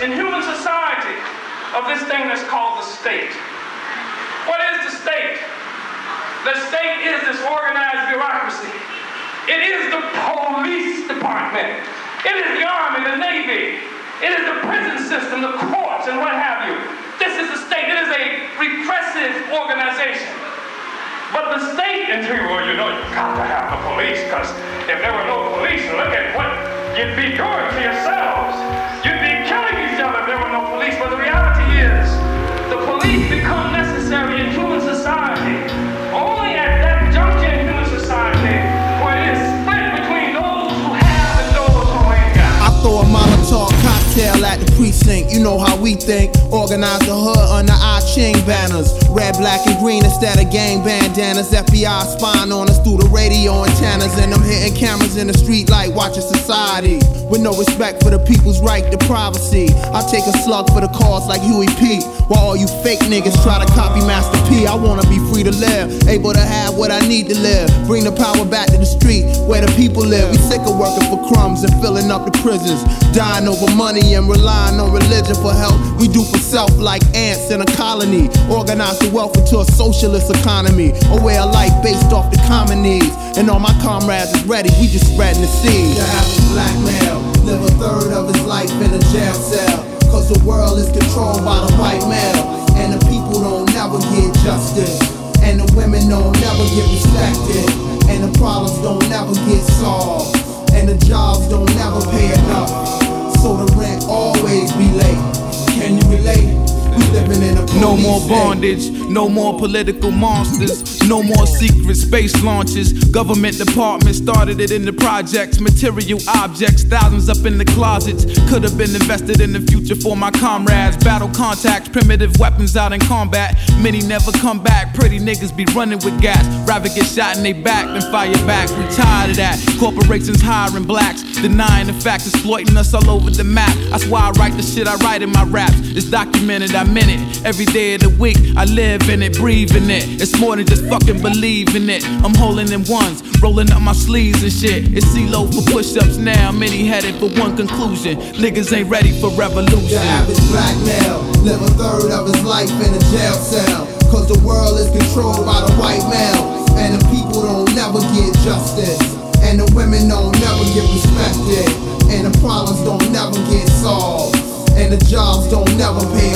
in human society of this thing that's called the state. What is the state? The state is this organized bureaucracy. It is the police department. It is the Army, the Navy. It is the prison system, the courts, and what have you. This is the state. It is a repressive organization. But the state, and well, you know, you've got to have the police, because if there were no police, look at what you'd be doing to yourselves. You'd be killing each other if there were no police. But the reality is, the police become necessary in human society only at that juncture in human society where it is split between those who have and those who ain't got. I throw a Molotov cocktail at the precinct. You know how we think. Organize the hood under our Ching banners. Red, black, and green instead of gang bandanas. FBI spying on us through the radio antennas. And I'm hitting cameras in the street like watching society. With no respect for the people's right to privacy. I take a slug for the cause like Huey P. While all you fake niggas try to copy Master P. I wanna be free to live, able to have what I need to live. Bring the power back to the street where the people live. We sick of working for crumbs and filling up the prisons. Dying over money and relying on religion for help. We do for self like ants in a colony. Organize the wealth into a socialist economy. A way of life based off the common needs. And all my comrades is ready, we just spreading the seed. The average black male live a third of his life in a jail cell. Cause the world is controlled by the white male. And the people don't never get justice. And the women don't never get respected. And the problems don't never get solved. And the jobs don't never pay enough. So the rent always be late. Can you relate? We living in a no more bondage, no more political monsters, no more secret space launches. Government departments started it in the projects. Material objects, thousands up in the closets. Could have been invested in the future for my comrades. Battle contacts, primitive weapons out in combat. Many never come back. Pretty niggas be running with gas. Rather get shot in they back than fire back. We tired of that. Corporations hiring blacks, denying the facts, exploiting us all over the map. That's why I write the shit I write in my raps. It's documented, I'm in it. Every day of the week, I live in it, breathe in it. It's more than just fucking believing it. I'm holding in ones, rolling up my sleeves and shit. It's CeeLo for push-ups now, many headed for one conclusion. Niggas ain't ready for revolution. The average black male live a third of his life in a jail cell. Cause the world is controlled by the white male. And the people don't never get justice. And the women don't never get respected. And the problems don't never get solved. And the jobs don't never pay